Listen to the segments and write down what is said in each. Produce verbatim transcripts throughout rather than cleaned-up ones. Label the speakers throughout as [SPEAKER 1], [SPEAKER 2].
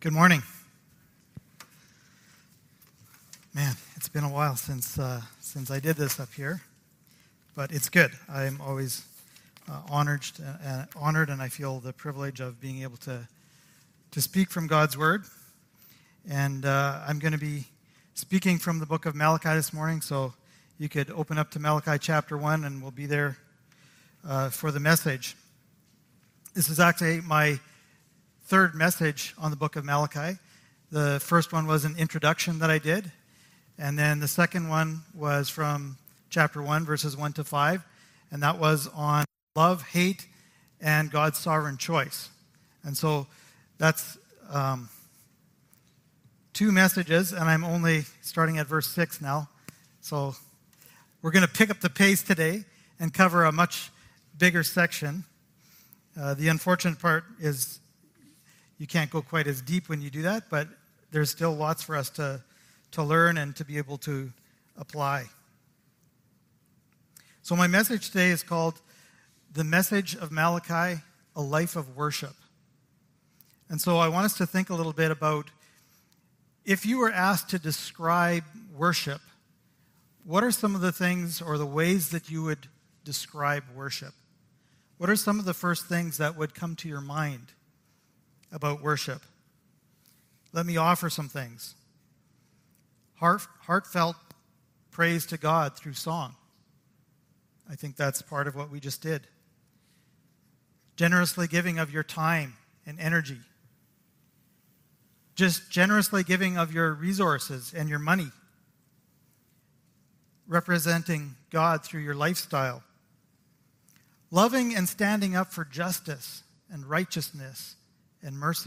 [SPEAKER 1] Good morning. Man, it's been a while since uh, since I did this up here, but it's good. I'm always uh, honored, uh, honored, and I feel the privilege of being able to to speak from God's Word. And uh, I'm going to be speaking from the book of Malachi this morning, so you could open up to Malachi chapter one, and we'll be there uh, for the message. This is actually my third message on the book of Malachi. The first one was an introduction that I did, and then the second one was from chapter one, verses one to five, and that was on love, hate, and God's sovereign choice. And so that's um, two messages, and I'm only starting at verse six now. So we're going to pick up the pace today and cover a much bigger section. Uh, the unfortunate part is you can't go quite as deep when you do that, but there's still lots for us to, to learn and to be able to apply. So my message today is called The Message of Malachi, A Life of Worship. And so I want us to think a little bit about, if you were asked to describe worship, what are some of the things or the ways that you would describe worship? What are some of the first things that would come to your mind about worship? Let me offer some things. Heart, heartfelt praise to God through song. I think that's part of what we just did. Generously giving of your time and energy. Just generously giving of your resources and your money. Representing God through your lifestyle. Loving and standing up for justice and righteousness and mercy.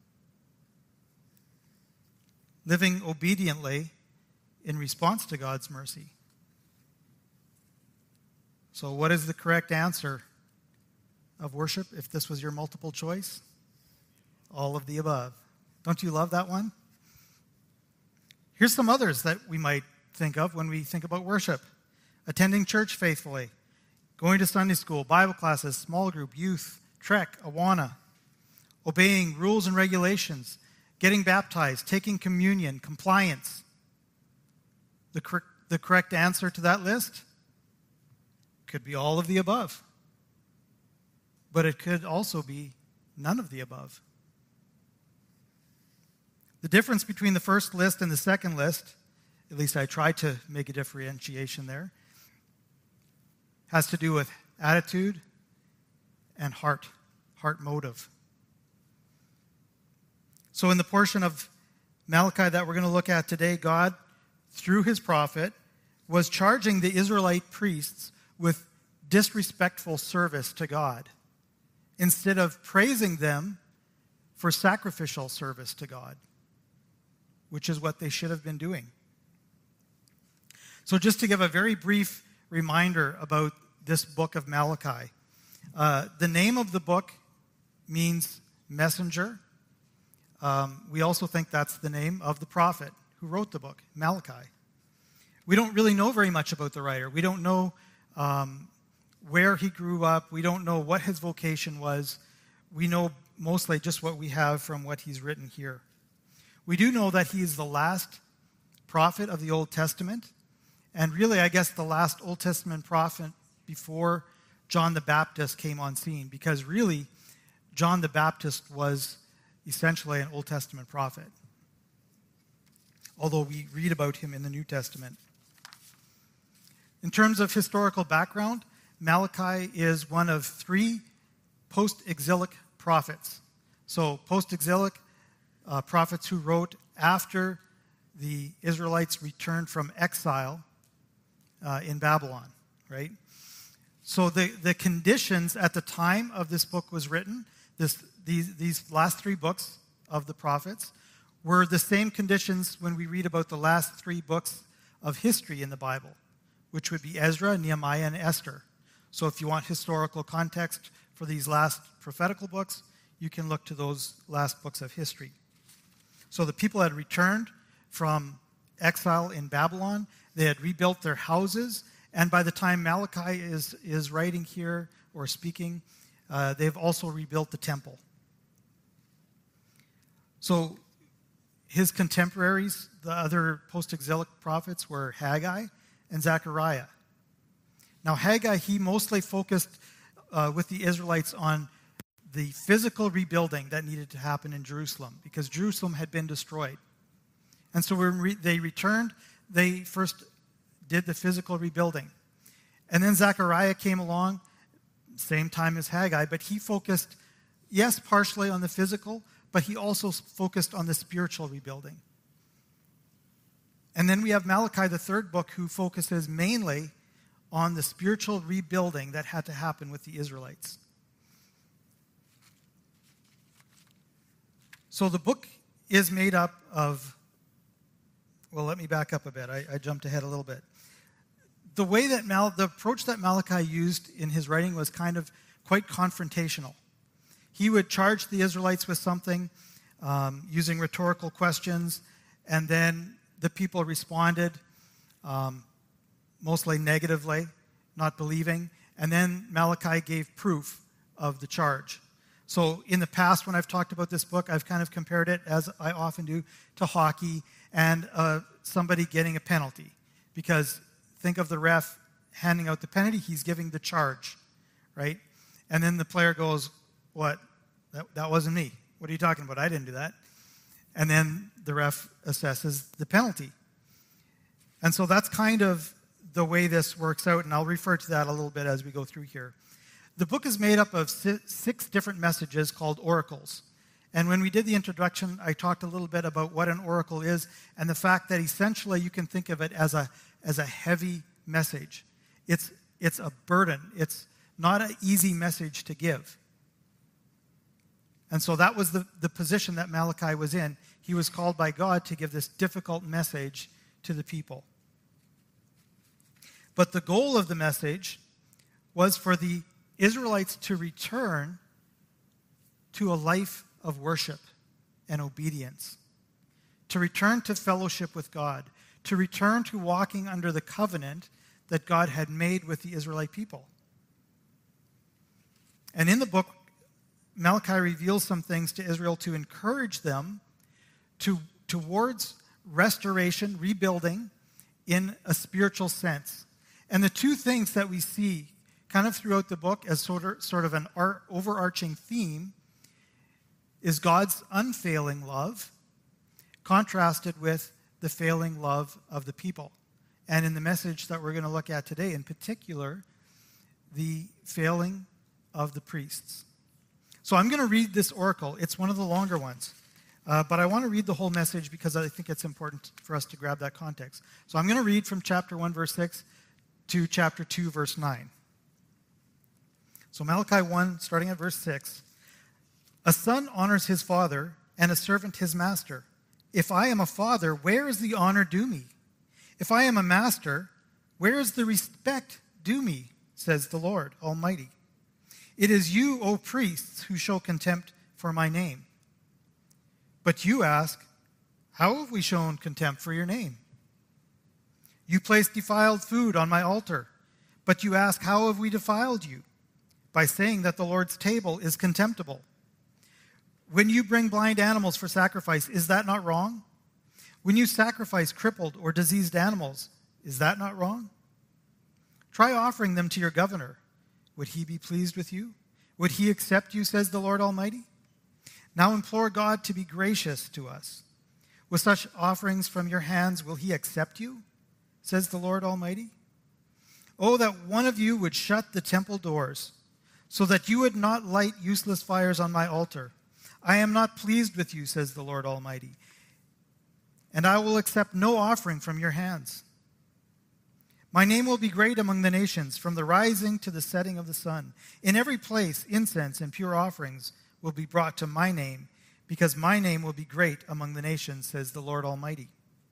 [SPEAKER 1] Living obediently in response to God's mercy. So what is the correct answer of worship if this was your multiple choice? All of the above. Don't you love that one? Here's some others that we might think of when we think about worship. Attending church faithfully. Going to Sunday school, Bible classes, small group, youth, Trek, Awana. Obeying rules and regulations, getting baptized, taking communion, compliance. The, cor- the correct answer to that list could be all of the above. But it could also be none of the above. The difference between the first list and the second list, at least I tried to make a differentiation there, has to do with attitude and heart, heart motive. So in the portion of Malachi that we're going to look at today, God, through his prophet, was charging the Israelite priests with disrespectful service to God instead of praising them for sacrificial service to God, which is what they should have been doing. So just to give a very brief reminder about this book of Malachi, uh, the name of the book means messenger. Um, we also think that's the name of the prophet who wrote the book, Malachi. We don't really know very much about the writer. We don't know um, where he grew up. We don't know what his vocation was. We know mostly just what we have from what he's written here. We do know that he is the last prophet of the Old Testament, and really, I guess, the last Old Testament prophet before John the Baptist came on scene, because really, John the Baptist was essentially an Old Testament prophet, although we read about him in the New Testament. In terms of historical background, Malachi is one of three post-exilic prophets. So post-exilic uh, prophets who wrote after the Israelites returned from exile uh, in Babylon, right? So the, the conditions at the time of this book was written, this These, these last three books of the prophets were the same conditions when we read about the last three books of history in the Bible, which would be Ezra, Nehemiah, and Esther. So if you want historical context for these last prophetical books, you can look to those last books of history. So the people had returned from exile in Babylon. They had rebuilt their houses. And by the time Malachi is, is writing here or speaking, uh, they've also rebuilt the temple. So his contemporaries, the other post-exilic prophets, were Haggai and Zechariah. Now, Haggai, he mostly focused uh, with the Israelites on the physical rebuilding that needed to happen in Jerusalem, because Jerusalem had been destroyed. And so when re- they returned, they first did the physical rebuilding. And then Zechariah came along, same time as Haggai, but he focused, yes, partially on the physical, but he also focused on the spiritual rebuilding. And then we have Malachi, the third book, who focuses mainly on the spiritual rebuilding that had to happen with the Israelites. So the book is made up of, well, let me back up a bit. I, I jumped ahead a little bit. The way that Mal, the approach that Malachi used in his writing was kind of quite confrontational. He would charge the Israelites with something um, using rhetorical questions, and then the people responded um, mostly negatively, not believing, and then Malachi gave proof of the charge. So in the past, when I've talked about this book, I've kind of compared it, as I often do, to hockey and uh, somebody getting a penalty. Because think of the ref handing out the penalty, he's giving the charge, right? And then the player goes, what? That, that wasn't me. What are you talking about? I didn't do that. And then the ref assesses the penalty. And so that's kind of the way this works out, and I'll refer to that a little bit as we go through here. The book is made up of six different messages called oracles. And when we did the introduction, I talked a little bit about what an oracle is and the fact that essentially you can think of it as a as a heavy message. It's it's a burden. It's not an easy message to give. And so that was the, the position that Malachi was in. He was called by God to give this difficult message to the people. But the goal of the message was for the Israelites to return to a life of worship and obedience, to return to fellowship with God, to return to walking under the covenant that God had made with the Israelite people. And in the book, Malachi reveals some things to Israel to encourage them to, towards restoration, rebuilding in a spiritual sense. And the two things that we see kind of throughout the book as sort of, sort of an art, overarching theme is God's unfailing love contrasted with the failing love of the people. And in the message that we're going to look at today, in particular, the failing of the priests. So I'm going to read this oracle. It's one of the longer ones. Uh, but I want to read the whole message because I think it's important for us to grab that context. So I'm going to read from chapter one, verse six to chapter two, verse nine. So Malachi one, starting at verse six. A son honors his father, and a servant his master. If I am a father, where is the honor due me? If I am a master, where is the respect due me, says the Lord Almighty. It is you, O priests, who show contempt for my name. But you ask, how have we shown contempt for your name? You place defiled food on my altar, but you ask, how have we defiled you? By saying that the Lord's table is contemptible. When you bring blind animals for sacrifice, is that not wrong? When you sacrifice crippled or diseased animals, is that not wrong? Try offering them to your governor. Would he be pleased with you? Would he accept you, says the Lord Almighty? Now implore God to be gracious to us. With such offerings from your hands, will he accept you, says the Lord Almighty? Oh, that one of you would shut the temple doors, so that you would not light useless fires on my altar. I am not pleased with you, says the Lord Almighty, and I will accept no offering from your hands. My name will be great among the nations, from the rising to the setting of the sun. In every place, incense and pure offerings will be brought to my name, because my name will be great among the nations, says the Lord Almighty.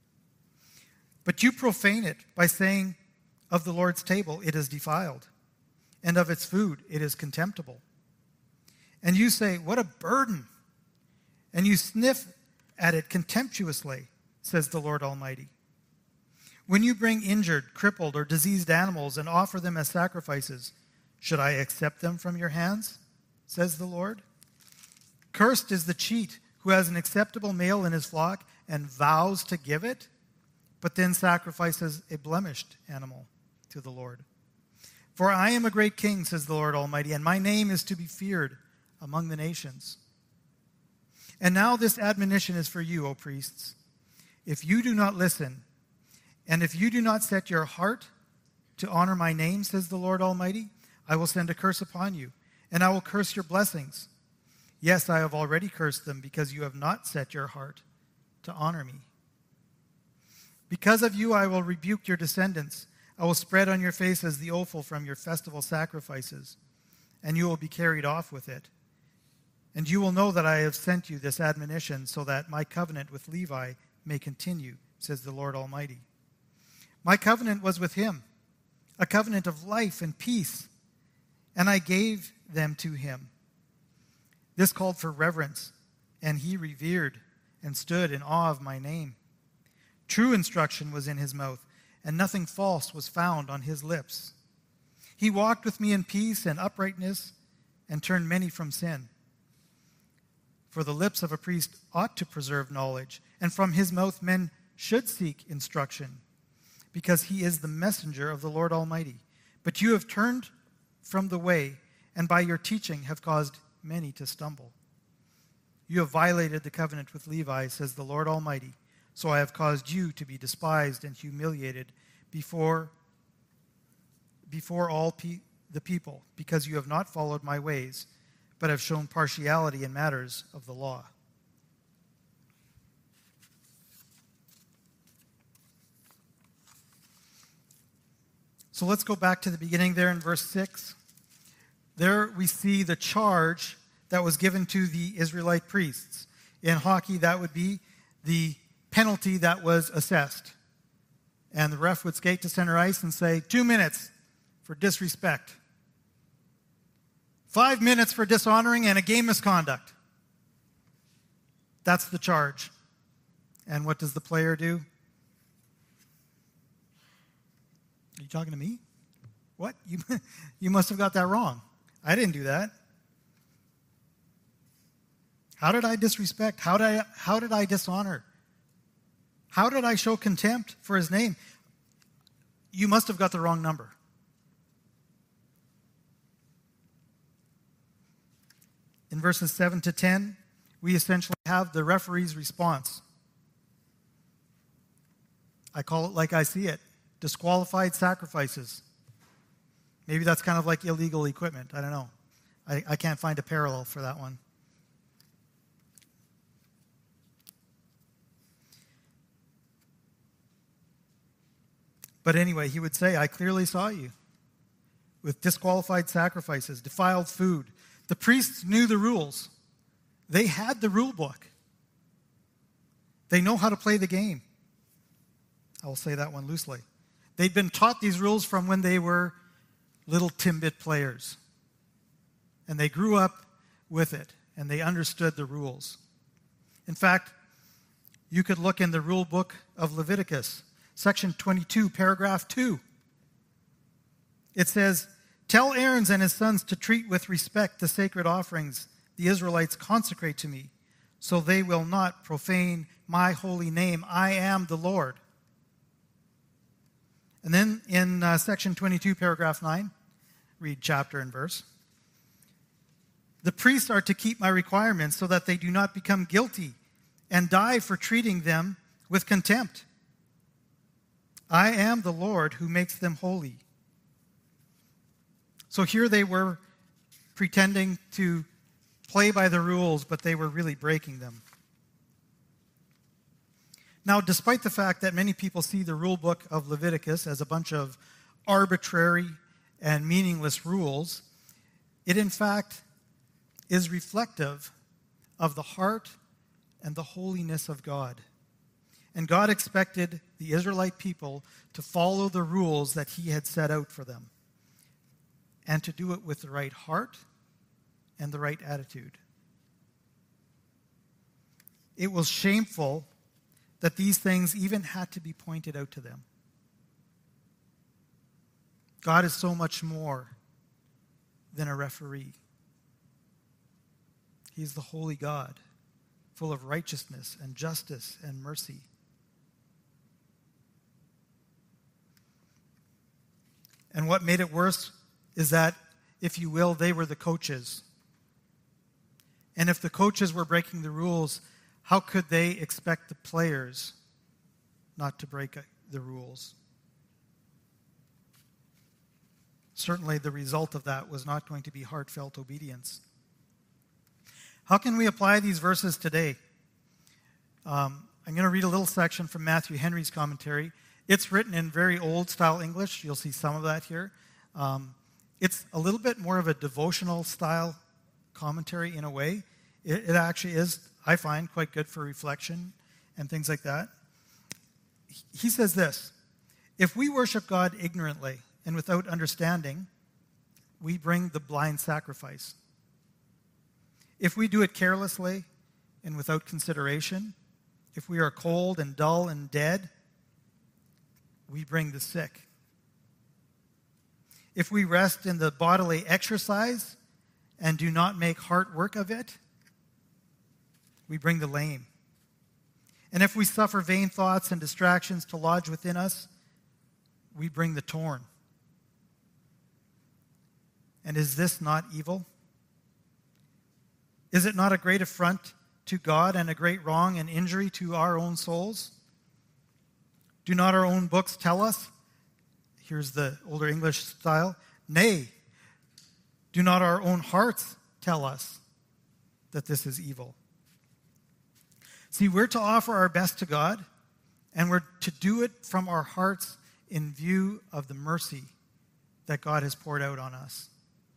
[SPEAKER 1] But you profane it by saying, of the Lord's table it is defiled, and of its food it is contemptible. And you say, what a burden! And you sniff at it contemptuously, says the Lord Almighty. When you bring injured, crippled, or diseased animals and offer them as sacrifices, should I accept them from your hands, says the Lord? Cursed is the cheat who has an acceptable male in his flock and vows to give it, but then sacrifices a blemished animal to the Lord. For I am a great king, says the Lord Almighty, and my name is to be feared among the nations. And now this admonition is for you, O priests. If you do not listen, and if you do not set your heart to honor my name, says the Lord Almighty, I will send a curse upon you, and I will curse your blessings. Yes, I have already cursed them, because you have not set your heart to honor me. Because of you, I will rebuke your descendants. I will spread on your faces the offal from your festival sacrifices, and you will be carried off with it. And you will know that I have sent you this admonition, so that my covenant with Levi may continue, says the Lord Almighty. My covenant was with him, a covenant of life and peace, and I gave them to him. This called for reverence, and he revered and stood in awe of my name. True instruction was in his mouth, and nothing false was found on his lips. He walked with me in peace and uprightness, and turned many from sin. For the lips of a priest ought to preserve knowledge, and from his mouth men should seek instruction, because he is the messenger of the Lord Almighty. But you have turned from the way, and by your teaching have caused many to stumble. You have violated the covenant with Levi, says the Lord Almighty. So I have caused you to be despised and humiliated before, before all pe- the people, because you have not followed my ways, but have shown partiality in matters of the law. So let's go back to the beginning there in verse six. There we see the charge that was given to the Israelite priests. In hockey, that would be the penalty that was assessed. And the ref would skate to center ice and say, two minutes for disrespect. Five minutes for dishonoring and a game misconduct. That's the charge. And what does the player do? Are you talking to me? What? You, you must have got that wrong. I didn't do that. How did I disrespect? How did I, how did I dishonor? How did I show contempt for his name? You must have got the wrong number. In verses seven to ten, we essentially have the referee's response. I call it like I see it. Disqualified sacrifices. Maybe that's kind of like illegal equipment. I don't know. I, I can't find a parallel for that one. But anyway, he would say, I clearly saw you with disqualified sacrifices, defiled food. The priests knew the rules. They had the rule book. They know how to play the game. I will say that one loosely. They'd been taught these rules from when they were little Timbit players. And they grew up with it, and they understood the rules. In fact, you could look in the rule book of Leviticus, section twenty-two, paragraph two. It says, tell Aaron and his sons to treat with respect the sacred offerings the Israelites consecrate to me, so they will not profane my holy name. I am the Lord. And then in uh, section twenty-two, paragraph nine, read chapter and verse. The priests are to keep my requirements so that they do not become guilty and die for treating them with contempt. I am the Lord who makes them holy. So here they were pretending to play by the rules, but they were really breaking them. Now, despite the fact that many people see the rule book of Leviticus as a bunch of arbitrary and meaningless rules, it in fact is reflective of the heart and the holiness of God. And God expected the Israelite people to follow the rules that he had set out for them, and to do it with the right heart and the right attitude. It was shameful that these things even had to be pointed out to them. God is so much more than a referee. He is the holy God. full of righteousness and justice and mercy. And what made it worse is that, if you will, they were the coaches. And if the coaches were breaking the rules, how could they expect the players not to break the rules? Certainly the result of that was not going to be heartfelt obedience. How can we apply these verses today? Um, I'm going to read a little section from Matthew Henry's commentary. It's written in very old-style English. You'll see some of that here. Um, it's a little bit more of a devotional-style commentary in a way. It, it actually is, I find, quite good for reflection and things like that. He says this: if we worship God ignorantly and without understanding, we bring the blind sacrifice. If we do it carelessly and without consideration, if we are cold and dull and dead, we bring the sick. If we rest in the bodily exercise and do not make heart work of it, we bring the lame. And if we suffer vain thoughts and distractions to lodge within us, we bring the torn. And is this not evil? Is it not a great affront to God and a great wrong and injury to our own souls? Do not our own books tell us? Here's the older English style. Nay, do not our own hearts tell us that this is evil? See, we're to offer our best to God, and we're to do it from our hearts in view of the mercy that God has poured out on us.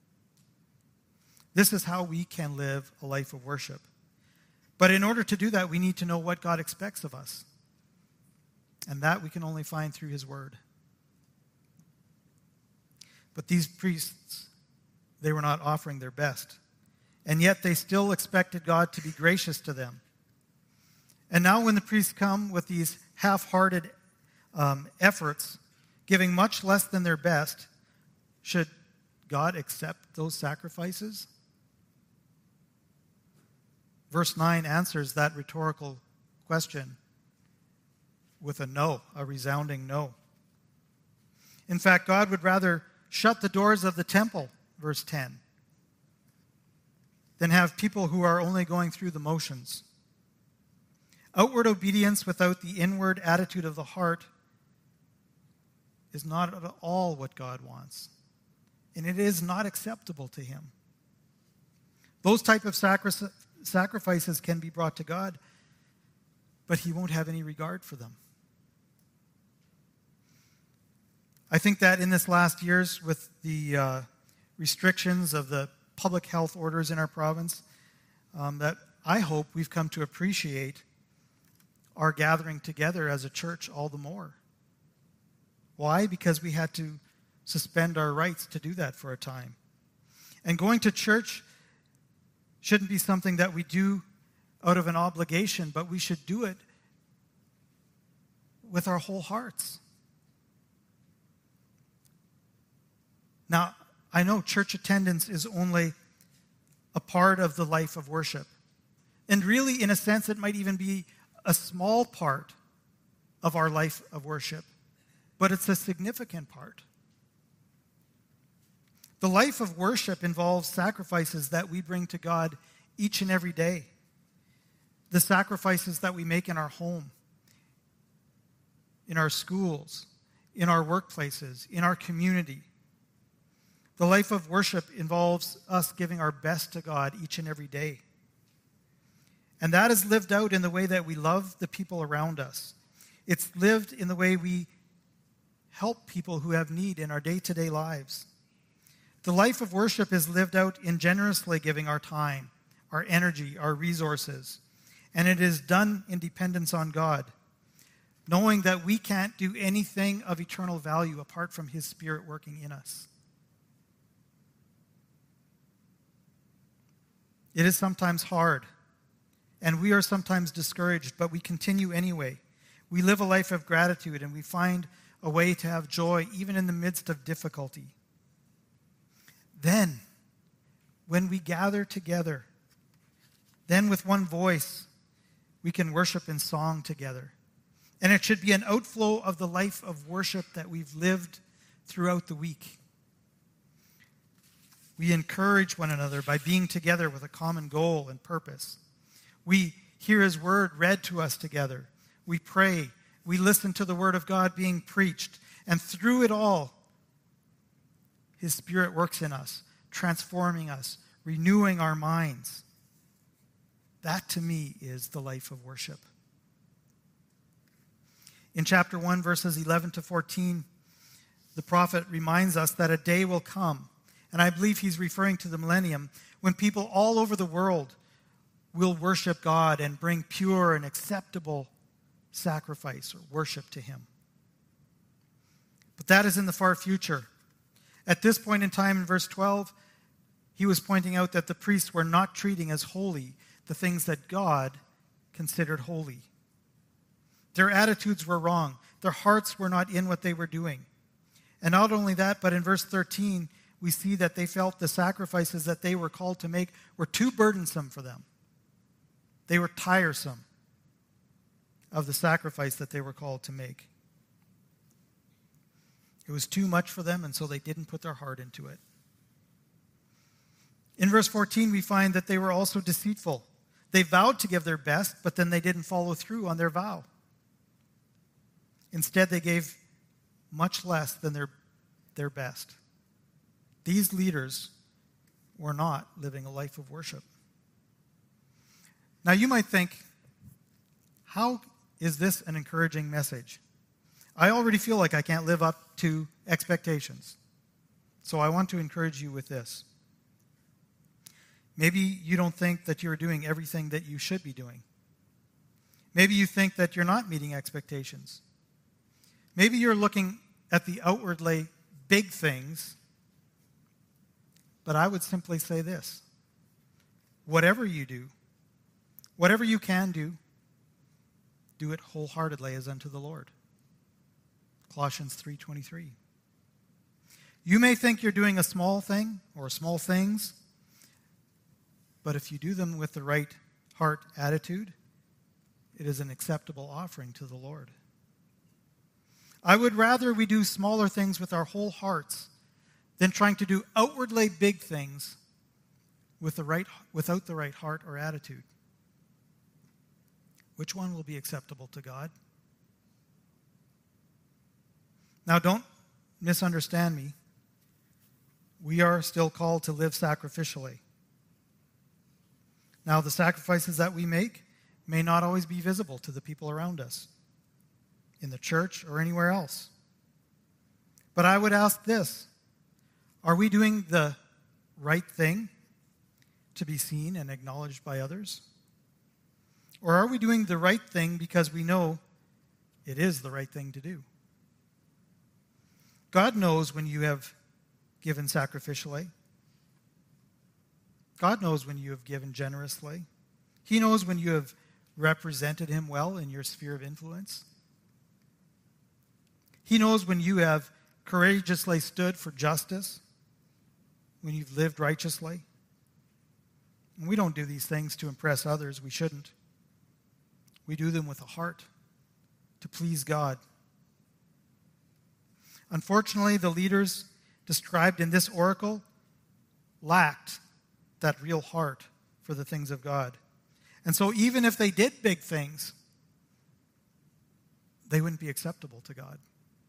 [SPEAKER 1] This is how we can live a life of worship. But in order to do that, we need to know what God expects of us. And that we can only find through his word. But these priests, they were not offering their best. And yet they still expected God to be gracious to them. And now when the priests come with these half-hearted um, efforts, giving much less than their best, should God accept those sacrifices? Verse nine answers that rhetorical question with a no, a resounding no. In fact, God would rather shut the doors of the temple, verse ten, than have people who are only going through the motions. Outward obedience without the inward attitude of the heart is not at all what God wants. And it is not acceptable to him. Those type of sacri- sacrifices can be brought to God, but he won't have any regard for them. I think that in this last years, with the uh, restrictions of the public health orders in our province, um, that I hope we've come to appreciate our gathering together as a church all the more. Why? Because we had to suspend our rights to do that for a time. And going to church shouldn't be something that we do out of an obligation, but we should do it with our whole hearts. Now, I know church attendance is only a part of the life of worship. And really, in a sense, it might even be a small part of our life of worship, but it's a significant part. The life of worship involves sacrifices that we bring to God each and every day. The sacrifices that we make in our home, in our schools, in our workplaces, in our community. The life of worship involves us giving our best to God each and every day. And that is lived out in the way that we love the people around us. It's lived in the way we help people who have need in our day-to-day lives. The life of worship is lived out in generously giving our time, our energy, our resources. And it is done in dependence on God, knowing that we can't do anything of eternal value apart from his Spirit working in us. It is sometimes hard, and we are sometimes discouraged, but we continue anyway. We live a life of gratitude, and we find a way to have joy even in the midst of difficulty. Then, when we gather together, then with one voice, we can worship in song together. And it should be an outflow of the life of worship that we've lived throughout the week. We encourage one another by being together with a common goal and purpose. We hear his word read to us together. We pray. We listen to the word of God being preached. And through it all, his Spirit works in us, transforming us, renewing our minds. That, to me, is the life of worship. In chapter one, verses eleven to fourteen, the prophet reminds us that a day will come, and I believe he's referring to the millennium, when people all over the world will worship God and bring pure and acceptable sacrifice or worship to him. But that is in the far future. At this point in time, in verse twelve, he was pointing out that the priests were not treating as holy the things that God considered holy. Their attitudes were wrong. Their hearts were not in what they were doing. And not only that, but in verse thirteen, we see that they felt the sacrifices that they were called to make were too burdensome for them. They were tiresome of the sacrifice that they were called to make. It was too much for them, and so they didn't put their heart into it. In verse fourteen, we find that they were also deceitful. They vowed to give their best, but then they didn't follow through on their vow. Instead, they gave much less than their, their best. These leaders were not living a life of worship. Now, you might think, how is this an encouraging message? I already feel like I can't live up to expectations. So I want to encourage you with this. Maybe you don't think that you're doing everything that you should be doing. Maybe you think that you're not meeting expectations. Maybe you're looking at the outwardly big things, but I would simply say this. Whatever you do, whatever you can do, do it wholeheartedly as unto the Lord. Colossians three twenty-three. You may think you're doing a small thing or small things, but if you do them with the right heart attitude, it is an acceptable offering to the Lord. I would rather we do smaller things with our whole hearts than trying to do outwardly big things with the right, without the right heart or attitude. Which one will be acceptable to God? Now, don't misunderstand me. We are still called to live sacrificially. Now, the sacrifices that we make may not always be visible to the people around us, in the church or anywhere else. But I would ask this: are we doing the right thing to be seen and acknowledged by others? Or are we doing the right thing because we know it is the right thing to do? God knows when you have given sacrificially. God knows when you have given generously. He knows when you have represented him well in your sphere of influence. He knows when you have courageously stood for justice, when you've lived righteously. And we don't do these things to impress others. We shouldn't. We do them with a heart to please God. Unfortunately, the leaders described in this oracle lacked that real heart for the things of God. And so even if they did big things, they wouldn't be acceptable to God.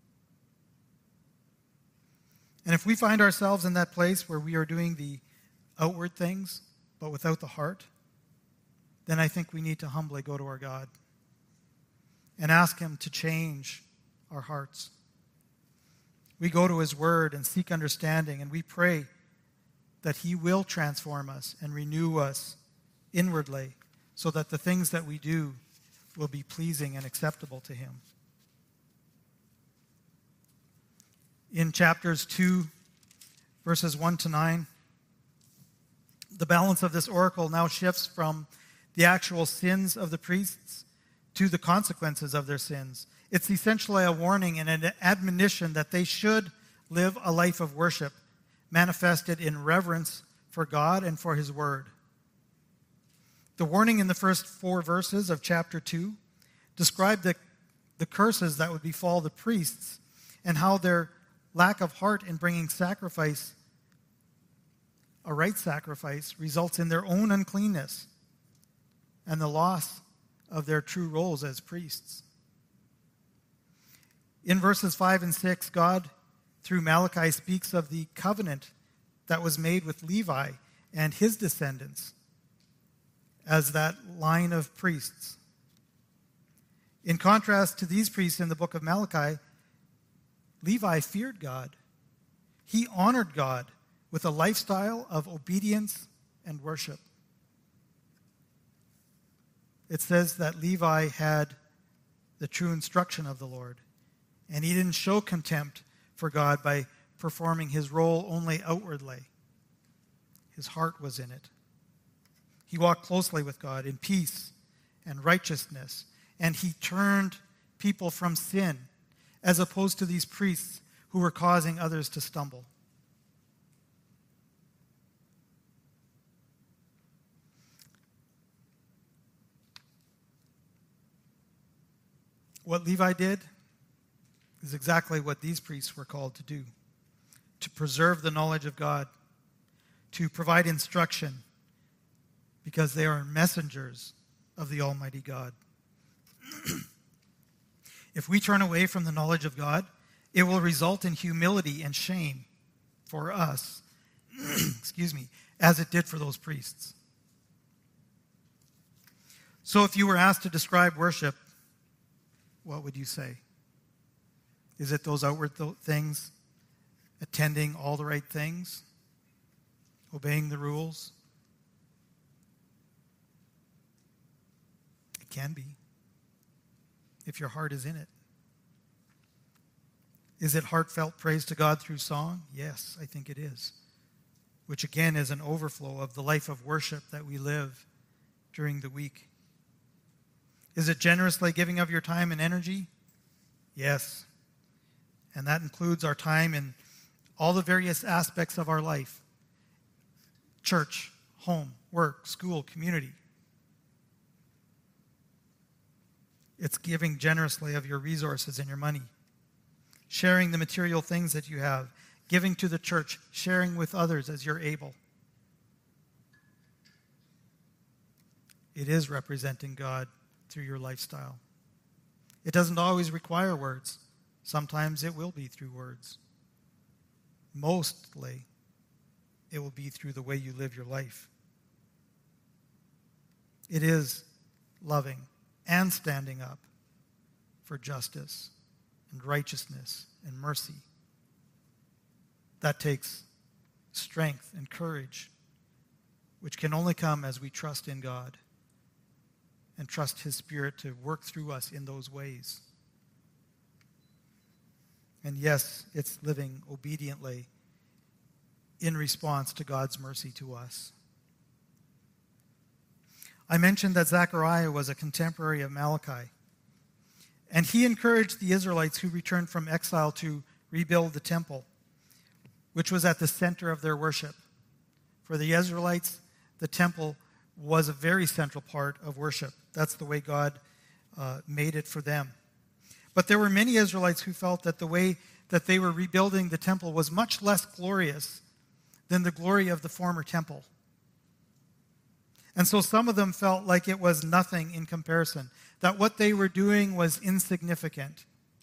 [SPEAKER 1] And if we find ourselves in that place where we are doing the outward things, but without the heart, then I think we need to humbly go to our God and ask him to change our hearts. We go to his word and seek understanding, and we pray that he will transform us and renew us inwardly so that the things that we do will be pleasing and acceptable to him. In chapters two, verses one to nine, the balance of this oracle now shifts from the actual sins of the priests to the consequences of their sins. It's essentially a warning and an admonition that they should live a life of worship manifested in reverence for God and for his word. The warning in the first four verses of chapter two described the, the curses that would befall the priests and how their lack of heart in bringing sacrifice, a right sacrifice, results in their own uncleanness and the loss of their true roles as priests. In verses five and six, God, through Malachi, speaks of the covenant that was made with Levi and his descendants as that line of priests. In contrast to these priests in the book of Malachi, Levi feared God. He honored God with a lifestyle of obedience and worship. It says that Levi had the true instruction of the Lord, and he didn't show contempt for God by performing his role only outwardly. His heart was in it. He walked closely with God in peace and righteousness, and he turned people from sin, as opposed to these priests who were causing others to stumble. What Levi did is exactly what these priests were called to do: to preserve the knowledge of God, to provide instruction, because they are messengers of the Almighty God. If we turn away from the knowledge of God, it will result in humility and shame for us, excuse me, as it did for those priests. So if you were asked to describe worship, what would you say? Is it those outward th- things, attending all the right things, obeying the rules? It can be, if your heart is in it. Is it heartfelt praise to God through song? Yes, I think it is. Which again is an overflow of the life of worship that we live during the week. Is it generously giving of your time and energy? Yes. And that includes our time in all the various aspects of our life: church, home, work, school, community. It's giving generously of your resources and your money, sharing the material things that you have, giving to the church, sharing with others as you're able. It is representing God through your lifestyle. It doesn't always require words. Sometimes it will be through words. Mostly, it will be through the way you live your life. It is loving and standing up for justice and righteousness and mercy. That takes strength and courage, which can only come as we trust in God and trust His Spirit to work through us in those ways. And yes, it's living obediently in response to God's mercy to us. I mentioned that Zechariah was a contemporary of Malachi, and he encouraged the Israelites who returned from exile to rebuild the temple, which was at the center of their worship. For the Israelites, the temple was a very central part of worship. That's the way God uh, made it for them. But there were many Israelites who felt that the way that they were rebuilding the temple was much less glorious than the glory of the former temple. And so some of them felt like it was nothing in comparison, that what they were doing was insignificant.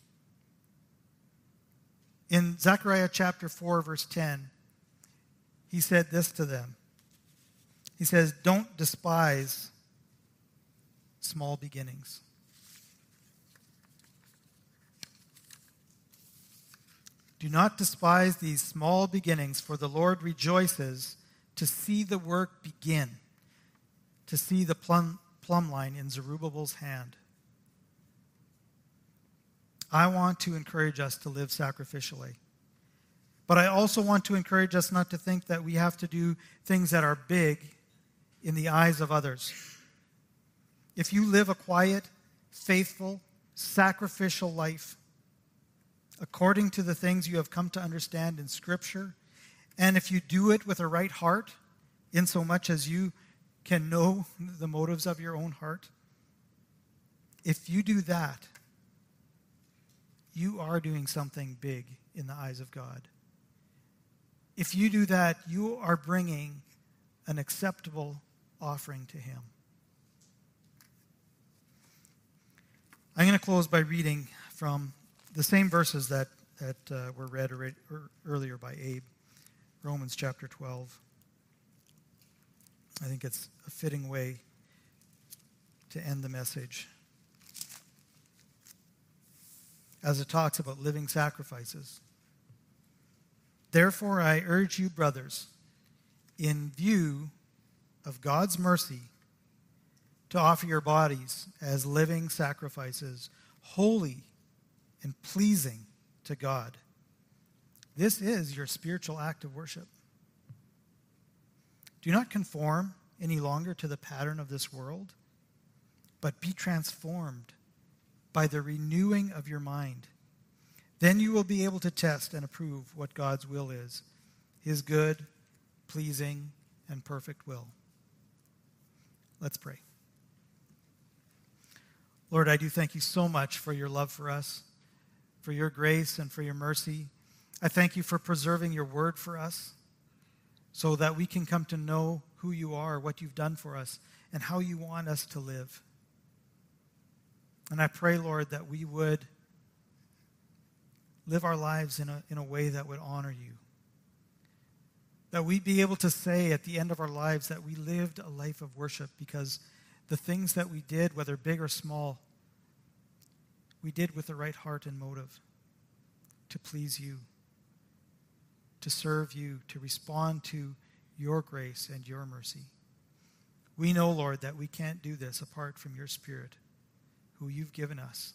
[SPEAKER 1] In Zechariah chapter four, verse ten, he said this to them. He says, "Don't despise small beginnings." Do not despise these small beginnings, for the Lord rejoices to see the work begin, to see the plumb, plumb line in Zerubbabel's hand. I want to encourage us to live sacrificially. But I also want to encourage us not to think that we have to do things that are big in the eyes of others. If you live a quiet, faithful, sacrificial life, according to the things you have come to understand in Scripture, and if you do it with a right heart, in so much as you can know the motives of your own heart? If you do that, you are doing something big in the eyes of God. If you do that, you are bringing an acceptable offering to him. I'm going to close by reading from the same verses that, that uh, were read already, er, earlier by Abe, Romans chapter twelve. I think it's a fitting way to end the message, as it talks about living sacrifices. Therefore, I urge you, brothers, in view of God's mercy, to offer your bodies as living sacrifices, holy and pleasing to God. This is your spiritual act of worship. Do not conform any longer to the pattern of this world, but be transformed by the renewing of your mind. Then you will be able to test and approve what God's will is, his good, pleasing, and perfect will. Let's pray. Lord, I do thank you so much for your love for us, for your grace and for your mercy. I thank you for preserving your word for us so that we can come to know who you are, what you've done for us, and how you want us to live. And I pray, Lord, that we would live our lives in a, in a way that would honor you. That we'd be able to say at the end of our lives that we lived a life of worship because the things that we did, whether big or small, we did with the right heart and motive to please you, to serve you, to respond to your grace and your mercy. We know, Lord, that we can't do this apart from your Spirit, who you've given us.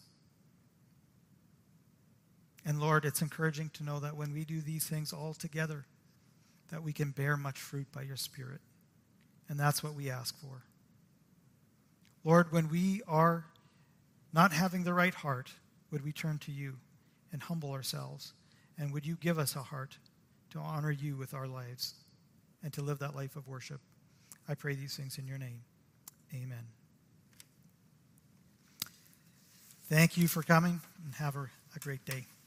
[SPEAKER 1] And Lord, it's encouraging to know that when we do these things all together, that we can bear much fruit by your Spirit. And that's what we ask for. Lord, when we are not having the right heart, would we turn to you and humble ourselves? And would you give us a heart to honor you with our lives and to live that life of worship? I pray these things in your name. Amen. Thank you for coming, and have a, a great day.